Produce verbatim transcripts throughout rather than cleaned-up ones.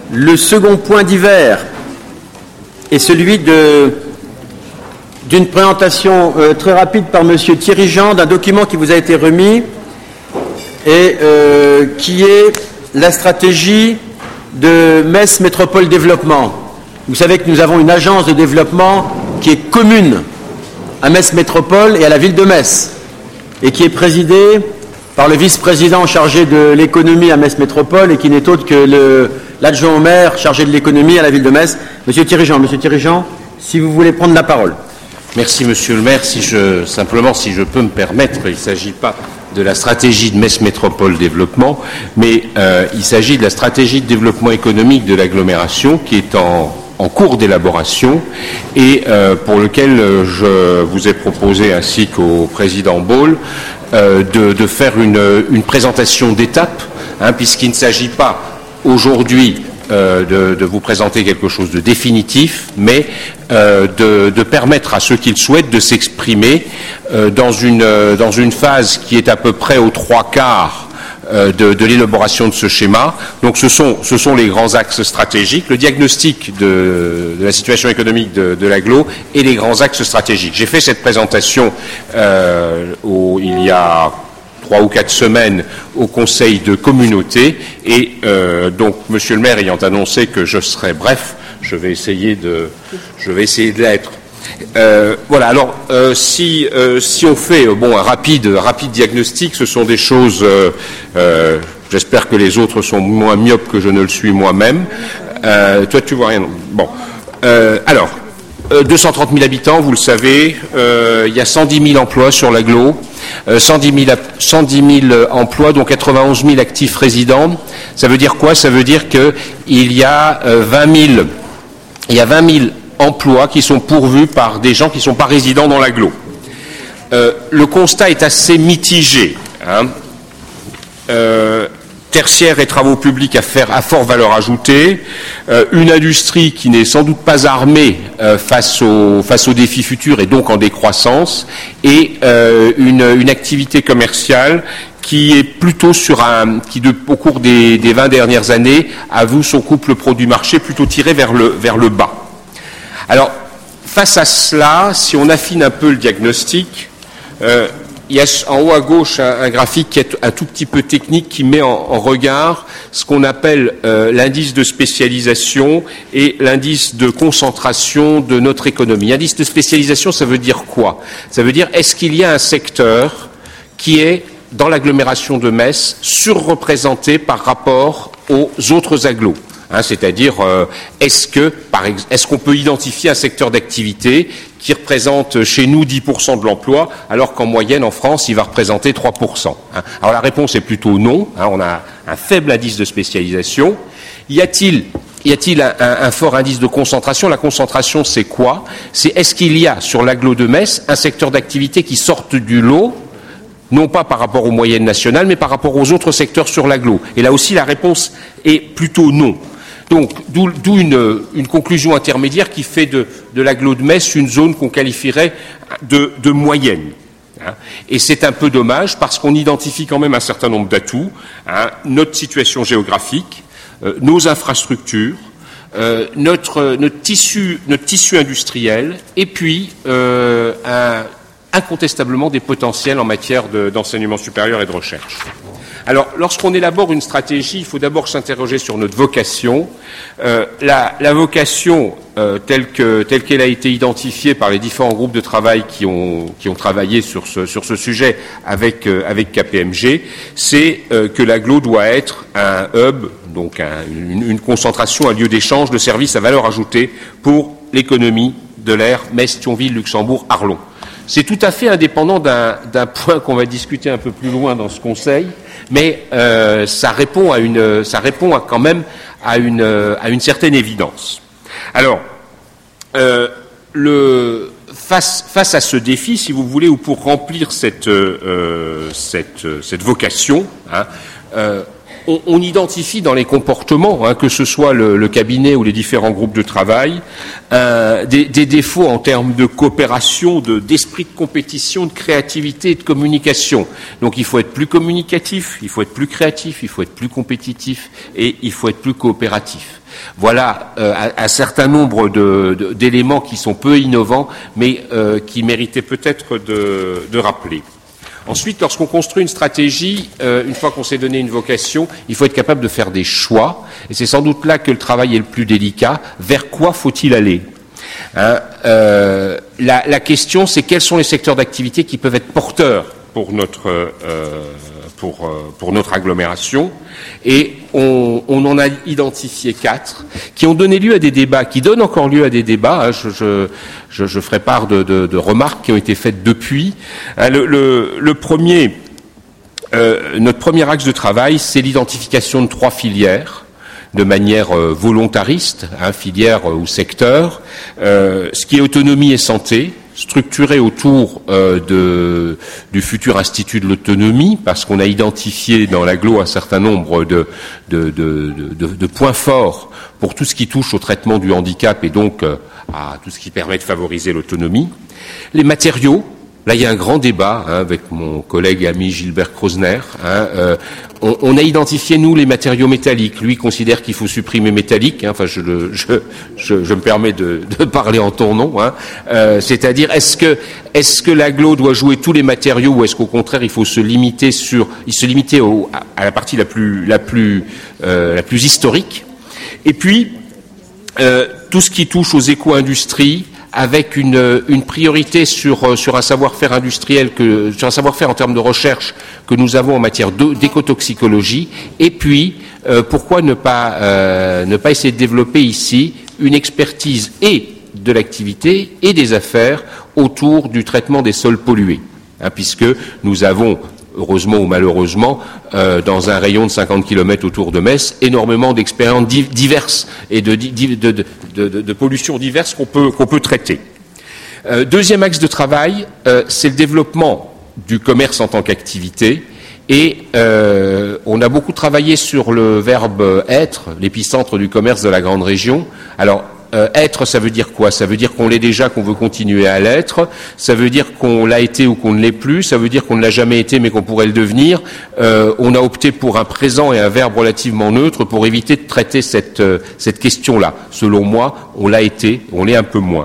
Le second point divers est celui de, d'une présentation euh, très rapide par M. Thierry Jean d'un document qui vous a été remis et euh, qui est la stratégie de Metz Métropole Développement. Vous savez que nous avons une agence de développement qui est commune à Metz Métropole et à la ville de Metz et qui est présidée par le vice-président chargé de l'économie à Metz Métropole et qui n'est autre que le, l'adjoint au maire chargé de l'économie à la ville de Metz, Monsieur Thierry Jean. Monsieur Thierry Jean, si vous voulez prendre la parole. Merci Monsieur le maire. Si je, simplement, si je peux me permettre, il ne s'agit pas de la stratégie de Metz Métropole Développement, mais euh, il s'agit de la stratégie de développement économique de l'agglomération qui est en, en cours d'élaboration et euh, pour lequel euh, je vous ai proposé, ainsi qu'au président Ball, euh, de, de faire une, une présentation d'étape, hein, puisqu'il ne s'agit pas aujourd'hui euh, de, de vous présenter quelque chose de définitif, mais euh, de, de permettre à ceux qui le souhaitent de s'exprimer euh, dans une, euh, dans une phase qui est à peu près aux trois quarts euh, de, de l'élaboration de ce schéma. Donc ce sont, ce sont les grands axes stratégiques, le diagnostic de, de la situation économique de, de l'agglo et les grands axes stratégiques. J'ai fait cette présentation euh, au, il y a trois ou quatre semaines au Conseil de communauté et euh, donc Monsieur le maire ayant annoncé que je serais bref, je vais essayer de, je vais essayer de l'être. Euh, voilà. Alors, euh, si euh, si on fait euh, bon un rapide rapide diagnostic, ce sont des choses. Euh, euh, j'espère que les autres sont moins myopes que je ne le suis moi-même. Euh, toi, tu vois rien. Bon. Euh, alors, euh, deux cent trente mille habitants, vous le savez. Euh, il y a cent dix mille emplois sur l'agglo. Euh, cent dix mille emplois, dont quatre-vingt-onze mille actifs résidents. Ça veut dire quoi? Ça veut dire que il y a euh, vingt mille. Il y a vingt mille emplois qui sont pourvus par des gens qui ne sont pas résidents dans l'agglo. Euh, le constat est assez mitigé. Hein. Euh, tertiaire et travaux publics à faire à forte valeur ajoutée, euh, une industrie qui n'est sans doute pas armée euh, face aux face aux défis futurs et donc en décroissance, et euh, une, une activité commerciale qui est plutôt sur un, qui de, au cours des, des vingt dernières années a vu son couple produit-marché plutôt tiré vers le vers le bas. Alors, face à cela, si on affine un peu le diagnostic, euh, il y a en haut à gauche un, un graphique qui est un tout petit peu technique qui met en, en regard ce qu'on appelle euh, l'indice de spécialisation et l'indice de concentration de notre économie. L'indice de spécialisation, ça veut dire quoi? Ça veut dire, est-ce qu'il y a un secteur qui est, dans l'agglomération de Metz, surreprésenté par rapport aux autres agglos? Hein, c'est-à-dire, euh, est-ce que, par ex- est-ce qu'on peut identifier un secteur d'activité qui représente chez nous dix pour cent de l'emploi, alors qu'en moyenne en France, il va représenter trois pour cent, hein. Alors la réponse est plutôt non. Hein, on a un faible indice de spécialisation. Y a-t-il, y a-t-il un, un, un fort indice de concentration? La concentration, c'est quoi? C'est est-ce qu'il y a sur l'agglo de Metz un secteur d'activité qui sorte du lot, non pas par rapport aux moyennes nationales, mais par rapport aux autres secteurs sur l'agglo? Et là aussi, la réponse est plutôt non. Donc, d'où, d'où une, une conclusion intermédiaire qui fait de, de l'agglo de Metz une zone qu'on qualifierait de, de moyenne. Hein. Et c'est un peu dommage parce qu'on identifie quand même un certain nombre d'atouts, hein, notre situation géographique, euh, nos infrastructures, euh, notre, notre, tissu, notre tissu industriel, et puis euh, un, incontestablement des potentiels en matière de, d'enseignement supérieur et de recherche. Alors, lorsqu'on élabore une stratégie, il faut d'abord s'interroger sur notre vocation. Euh, la, la vocation, euh, telle que, telle qu'elle a été identifiée par les différents groupes de travail qui ont, qui ont travaillé sur ce, sur ce sujet avec, euh, avec K P M G, c'est euh, que l'agglo doit être un hub, donc un, une, une concentration, un lieu d'échange de services à valeur ajoutée pour l'économie de l'aire Metz, Thionville, Luxembourg, Arlon. C'est tout à fait indépendant d'un, d'un point qu'on va discuter un peu plus loin dans ce Conseil, mais euh, ça répond à une, ça répond à, quand même à une, à une certaine évidence. Alors, euh, le, face, face à ce défi, si vous voulez, ou pour remplir cette, euh, cette, cette vocation, hein, euh, on, on identifie dans les comportements, hein, que ce soit le, le cabinet ou les différents groupes de travail, euh, des, des défauts en termes de coopération, de, d'esprit de compétition, de créativité et de communication. Donc il faut être plus communicatif, il faut être plus créatif, il faut être plus compétitif et il faut être plus coopératif. Voilà euh, un, un certain nombre de, de, d'éléments qui sont peu innovants, mais euh, qui méritaient peut-être de, de rappeler. Ensuite, lorsqu'on construit une stratégie, euh, une fois qu'on s'est donné une vocation, il faut être capable de faire des choix. Et c'est sans doute là que le travail est le plus délicat. Vers quoi faut-il aller ? Hein, euh, la, la question, c'est quels sont les secteurs d'activité qui peuvent être porteurs pour notre, euh, pour, euh, pour notre agglomération. Et on, on en a identifié quatre qui ont donné lieu à des débats, qui donnent encore lieu à des débats. Hein, je, je, je, je ferai part de, de, de remarques qui ont été faites depuis. Hein, le, le, le premier, euh, notre premier axe de travail, c'est l'identification de trois filières de manière euh, volontariste, hein, filière euh, ou secteur, euh, ce qui est autonomie et santé, structuré autour euh, de, du futur Institut de l'autonomie, parce qu'on a identifié dans l'agglo un certain nombre de, de, de, de, de points forts pour tout ce qui touche au traitement du handicap et donc euh, à tout ce qui permet de favoriser l'autonomie. Les matériaux, là il y a un grand débat hein, avec mon collègue et ami Gilbert Krosner. Hein, euh, on, on a identifié, nous, les matériaux métalliques. Lui considère qu'il faut supprimer métallique. Hein, enfin, je, le, je, je, je me permets de, de parler en ton nom. Hein, euh, c'est-à-dire, est-ce que, est-ce que l'agglo doit jouer tous les matériaux ou est-ce qu'au contraire, il faut se limiter sur, il se limiter au, à la partie la plus, la plus, euh, la plus historique. Et puis, euh, tout ce qui touche aux éco-industries, avec une, une priorité sur, sur un savoir-faire industriel, que, sur un savoir-faire en termes de recherche que nous avons en matière d'écotoxicologie. Et puis, euh, pourquoi ne pas, euh, ne pas essayer de développer ici une expertise et de l'activité et des affaires autour du traitement des sols pollués, hein, puisque nous avons, heureusement ou malheureusement, euh, dans un rayon de cinquante kilomètres autour de Metz, énormément d'expériences diverses et de, de, de, de, de, de pollutions diverses qu'on peut, qu'on peut traiter. Euh, deuxième axe de travail, euh, c'est le développement du commerce en tant qu'activité. Et euh, on a beaucoup travaillé sur le verbe être, l'épicentre du commerce de la grande région. Alors, Euh, être, ça veut dire quoi? Ça veut dire qu'on l'est déjà, qu'on veut continuer à l'être. Ça veut dire qu'on l'a été ou qu'on ne l'est plus. Ça veut dire qu'on ne l'a jamais été, mais qu'on pourrait le devenir. Euh, on a opté pour un présent et un verbe relativement neutre pour éviter de traiter cette, euh, cette question-là. Selon moi, on l'a été, on l'est un peu moins.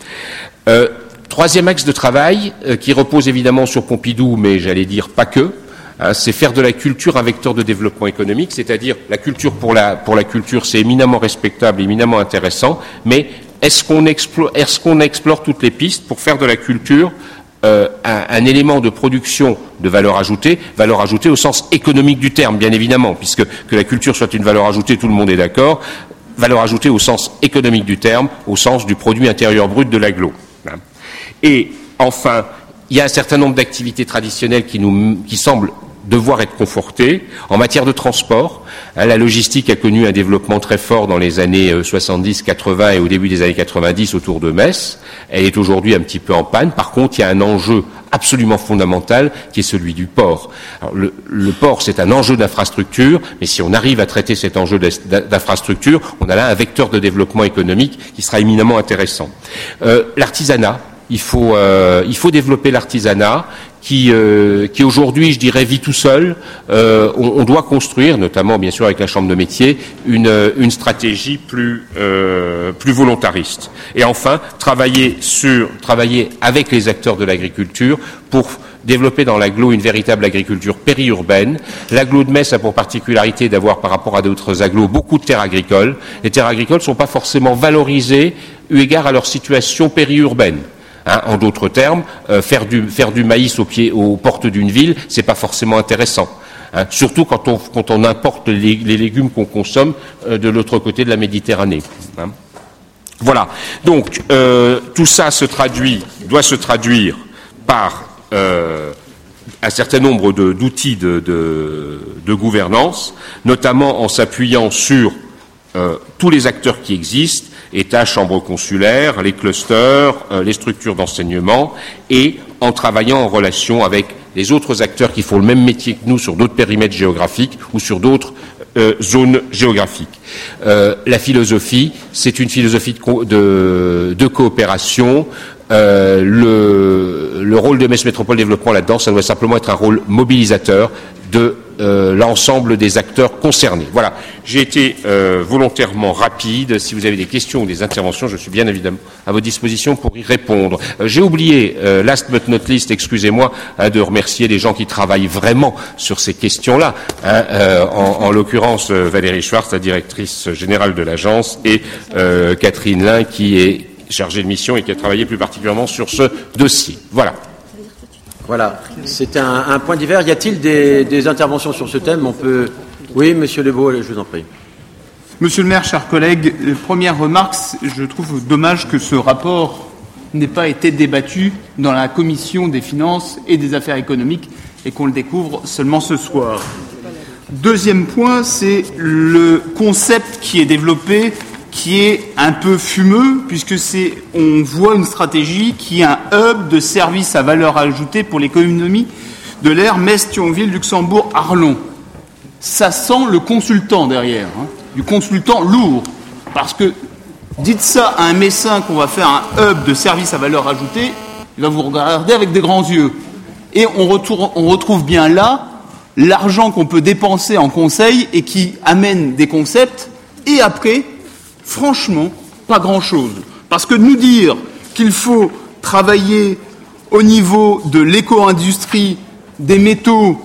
Euh, troisième axe de travail, euh, qui repose évidemment sur Pompidou, mais j'allais dire pas que. Hein, c'est faire de la culture un vecteur de développement économique, c'est-à-dire la culture pour la, pour la culture, c'est éminemment respectable, éminemment intéressant, mais est-ce qu'on explore, est-ce qu'on explore toutes les pistes pour faire de la culture euh, un, un élément de production de valeur ajoutée, valeur ajoutée au sens économique du terme, bien évidemment, puisque que la culture soit une valeur ajoutée, tout le monde est d'accord, valeur ajoutée au sens économique du terme, au sens du produit intérieur brut de l'agglo. Hein. Et enfin, il y a un certain nombre d'activités traditionnelles qui nous, qui semblent devoir être confortée. En matière de transport, hein, la logistique a connu un développement très fort dans les années soixante-dix, quatre-vingts et au début des années quatre-vingt-dix autour de Metz. Elle est aujourd'hui un petit peu en panne. Par contre, il y a un enjeu absolument fondamental qui est celui du port. Alors, le, le port, c'est un enjeu d'infrastructure, mais si on arrive à traiter cet enjeu d'infrastructure, on a là un vecteur de développement économique qui sera éminemment intéressant. Euh, l'artisanat, il faut, euh, il faut développer l'artisanat. Qui, euh, qui aujourd'hui, je dirais, vit tout seul. Euh, on, on doit construire, notamment bien sûr avec la Chambre de métier, une, une stratégie plus, euh, plus volontariste. Et enfin, travailler sur, travailler avec les acteurs de l'agriculture pour développer dans l'agglo une véritable agriculture périurbaine. L'agglo de Metz a pour particularité d'avoir, par rapport à d'autres agglos, beaucoup de terres agricoles. Les terres agricoles ne sont pas forcément valorisées eu égard à leur situation périurbaine. Hein, en d'autres termes, euh, faire, du, faire du maïs au pied, aux portes d'une ville, c'est pas forcément intéressant. Hein, surtout quand on, quand on importe les, les légumes qu'on consomme euh, de l'autre côté de la Méditerranée. Hein. Voilà. Donc euh, tout ça se traduit, doit se traduire par euh, un certain nombre de, d'outils de, de, de gouvernance, notamment en s'appuyant sur euh, tous les acteurs qui existent. État, chambres consulaires, les clusters, euh, les structures d'enseignement, et en travaillant en relation avec les autres acteurs qui font le même métier que nous sur d'autres périmètres géographiques ou sur d'autres euh, zones géographiques. Euh, la philosophie, c'est une philosophie de, co- de, de coopération. Euh, le, le rôle de Metz Métropole Développement là-dedans, ça doit simplement être un rôle mobilisateur de euh, l'ensemble des acteurs concernés. Voilà, j'ai été euh, volontairement rapide. Si vous avez des questions ou des interventions, je suis bien évidemment à votre disposition pour y répondre. Euh, j'ai oublié, euh, last but not least, excusez-moi, hein, de remercier les gens qui travaillent vraiment sur ces questions-là. Hein, euh, en, en l'occurrence, euh, Valérie Schwartz, la directrice générale de l'agence, et euh, Catherine Lin, qui est chargée de mission et qui a travaillé plus particulièrement sur ce dossier. Voilà. Voilà, c'est un, un point divers. Y a-t-il des, des interventions sur ce thème? On peut. Oui, Monsieur Lebeau, je vous en prie. Monsieur le maire, chers collègues, première remarque, je trouve dommage que ce rapport n'ait pas été débattu dans la commission des finances et des affaires économiques et qu'on le découvre seulement ce soir. Deuxième point, c'est le concept qui est développé, qui est un peu fumeux, puisque c'est, on voit une stratégie qui est un hub de services à valeur ajoutée pour l'économie de l'air Metz, Thionville, Luxembourg, Arlon. Ça sent le consultant derrière, hein, du consultant lourd, parce que dites ça à un Messin qu'on va faire un hub de services à valeur ajoutée, il va vous regarder avec des grands yeux. Et on retrouve, on retrouve bien là l'argent qu'on peut dépenser en conseil et qui amène des concepts, et après, franchement, pas grand-chose. Parce que nous dire qu'il faut travailler au niveau de l'éco-industrie, des métaux,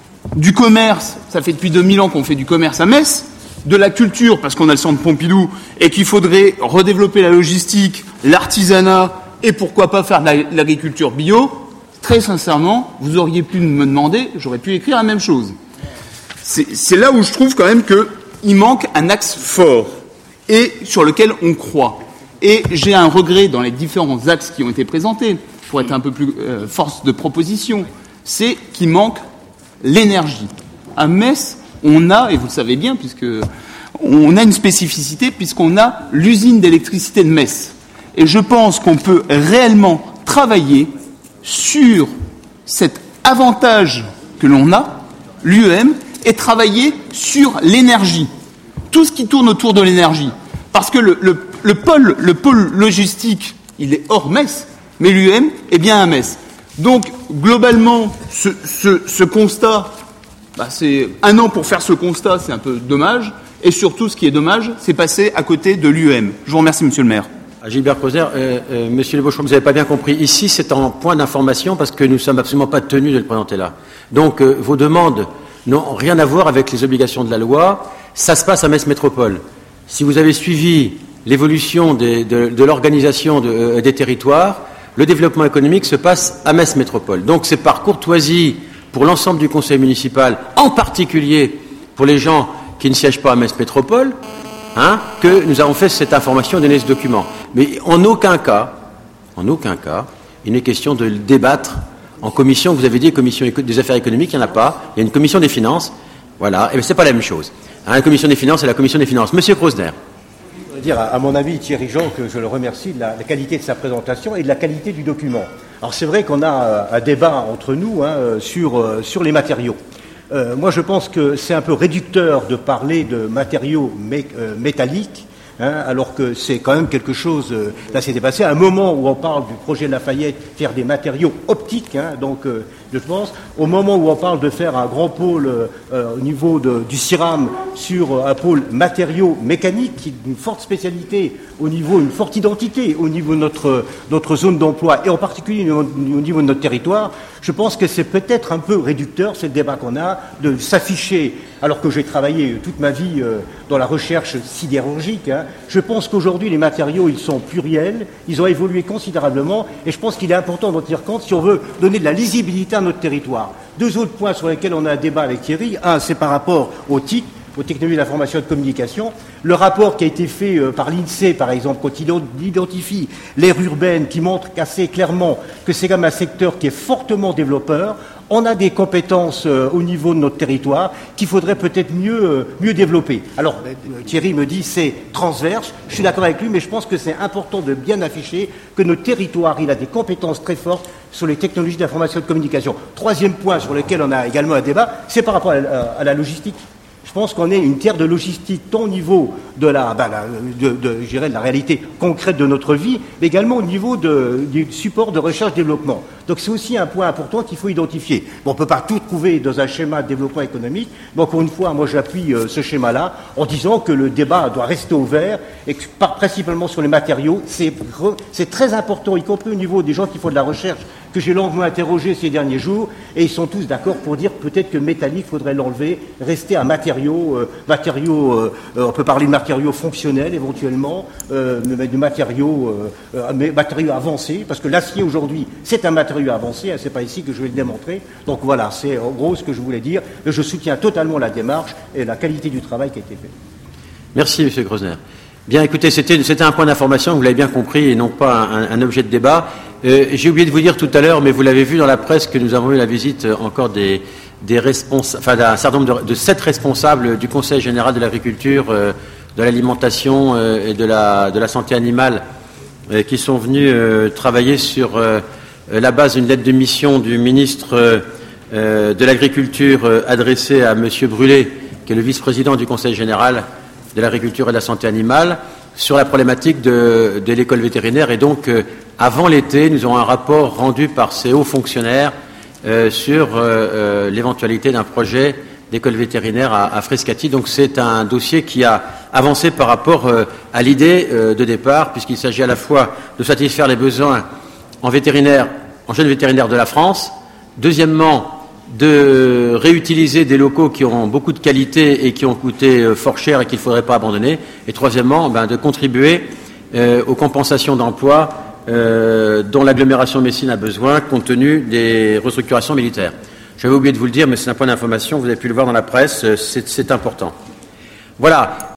du commerce, ça fait depuis deux mille ans qu'on fait du commerce à Metz, de la culture, parce qu'on a le centre Pompidou, et qu'il faudrait redévelopper la logistique, l'artisanat, et pourquoi pas faire de l'agriculture bio, très sincèrement, vous auriez pu me demander, j'aurais pu écrire la même chose. C'est, c'est là où je trouve quand même qu'il manque un axe fort et sur lequel on croit. Et j'ai un regret dans les différents axes qui ont été présentés, pour être un peu plus euh, force de proposition, c'est qu'il manque l'énergie. À Metz, on a, et vous le savez bien, puisque on a une spécificité, puisqu'on a l'usine d'électricité de Metz. Et je pense qu'on peut réellement travailler sur cet avantage que l'on a, l'U E M, et travailler sur l'énergie. Tout ce qui tourne autour de l'énergie. Parce que le, le, le, pôle, le pôle logistique, il est hors Metz, mais l'U E M est bien à Metz. Donc, globalement, ce, ce, ce constat, bah, c'est un an pour faire ce constat, c'est un peu dommage. Et surtout, ce qui est dommage, c'est passer à côté de l'U E M. Je vous remercie, Monsieur le maire. Gilbert Creuser, euh, euh, Monsieur Le Beau, je crois que vous n'avez pas bien compris. Ici, c'est en point d'information parce que nous ne sommes absolument pas tenus de le présenter là. Donc, euh, vos demandes n'ont rien à voir avec les obligations de la loi. Ça se passe à Metz Métropole. Si vous avez suivi l'évolution des, de, de l'organisation de, euh, des territoires, le développement économique se passe à Metz Métropole. Donc, c'est par courtoisie pour l'ensemble du conseil municipal, en particulier pour les gens qui ne siègent pas à Metz Métropole, Hein, que nous avons fait cette information, donné ce document. Mais en aucun cas, en aucun cas, il n'est question de le débattre en commission. Vous avez dit commission des affaires économiques, il n'y en a pas. Il y a une commission des finances. Voilà. Et bien, c'est pas la même chose. Hein, la commission des finances, c'est la commission des finances. Monsieur Crosner. Je veux dire, à mon avis, Thierry Jean, que je le remercie de la, la qualité de sa présentation et de la qualité du document. Alors, c'est vrai qu'on a un débat entre nous hein, sur, sur les matériaux. Euh, moi, je pense que c'est un peu réducteur de parler de matériaux mé- euh, métalliques, hein, alors que c'est quand même quelque chose... Euh, là, c'est dépassé. À un moment où on parle du projet Lafayette, faire des matériaux optiques, hein, donc, euh, je pense, au moment où on parle de faire un grand pôle euh, au niveau de, du CIRAM sur euh, un pôle matériaux mécaniques, qui est une forte spécialité, au niveau, une forte identité au niveau de notre, notre zone d'emploi, et en particulier au, au niveau de notre territoire, je pense que c'est peut-être un peu réducteur, c'est le débat qu'on a, de s'afficher, alors que j'ai travaillé toute ma vie euh, dans la recherche sidérurgique. Hein. Je pense qu'aujourd'hui, les matériaux, ils sont pluriels, ils ont évolué considérablement, et je pense qu'il est important d'en tenir compte si on veut donner de la lisibilité à notre territoire. Deux autres points sur lesquels on a un débat avec Thierry. Un, c'est par rapport au T I C. aux technologies de l'information et de communication. Le rapport qui a été fait euh, par l'INSEE, par exemple, quand il identifie l'aire urbaine, qui montre assez clairement que c'est quand même un secteur qui est fortement développeur. On a des compétences euh, au niveau de notre territoire qu'il faudrait peut-être mieux, euh, mieux développer. Alors, euh, Thierry me dit c'est transverse, je suis d'accord avec lui, mais je pense que c'est important de bien afficher que notre territoire, il a des compétences très fortes sur les technologies d'information et de communication. Troisième point sur lequel on a également un débat, c'est par rapport à, à, à la logistique. Je pense qu'on est une terre de logistique, tant au niveau de la, ben, la, de, de, je dirais, de la réalité concrète de notre vie, mais également au niveau de, du support de recherche-développement. Donc c'est aussi un point important qu'il faut identifier. Bon, on ne peut pas tout trouver dans un schéma de développement économique, mais encore une fois, moi j'appuie euh, ce schéma-là en disant que le débat doit rester ouvert et que, par, principalement sur les matériaux, c'est, c'est très important, y compris au niveau des gens qui font de la recherche, que j'ai longuement interrogé ces derniers jours, et ils sont tous d'accord pour dire peut-être que métallique, faudrait l'enlever, rester à matériaux, euh, matériaux euh, euh, on peut parler de matériaux fonctionnels éventuellement, euh, mais de matériaux, euh, euh, matériaux avancés, parce que l'acier aujourd'hui, c'est un matériau avancé, hein, c'est pas ici que je vais le démontrer. Donc voilà, c'est en gros ce que je voulais dire. Je soutiens totalement la démarche et la qualité du travail qui a été fait. Merci, M. Grosner. Bien, écoutez, c'était, c'était un point d'information, vous l'avez bien compris, et non pas un, un objet de débat. Euh, j'ai oublié de vous dire tout à l'heure, mais vous l'avez vu dans la presse, que nous avons eu la visite euh, encore des, des responsables, enfin d'un certain nombre de, de sept responsables du Conseil général de l'agriculture, euh, de l'alimentation euh, et de la, de la santé animale, euh, qui sont venus euh, travailler sur euh, la base d'une lettre de mission du ministre euh, de l'Agriculture euh, adressée à M. Brûlé, qui est le vice-président du Conseil général de l'agriculture et de la santé animale, sur la problématique de, de l'école vétérinaire. Et donc, euh, avant l'été, nous aurons un rapport rendu par ces hauts fonctionnaires euh, sur euh, euh, l'éventualité d'un projet d'école vétérinaire à, à Frascati. Donc, c'est un dossier qui a avancé par rapport euh, à l'idée euh, de départ, puisqu'il s'agit à la fois de satisfaire les besoins en vétérinaire, en jeunes vétérinaires de la France, deuxièmement, de réutiliser des locaux qui ont beaucoup de qualité et qui ont coûté fort cher et qu'il ne faudrait pas abandonner. Et troisièmement, ben, de contribuer euh, aux compensations d'emplois euh, dont l'agglomération Messine a besoin compte tenu des restructurations militaires. J'avais oublié de vous le dire, mais c'est un point d'information, vous avez pu le voir dans la presse, c'est, c'est important. Voilà.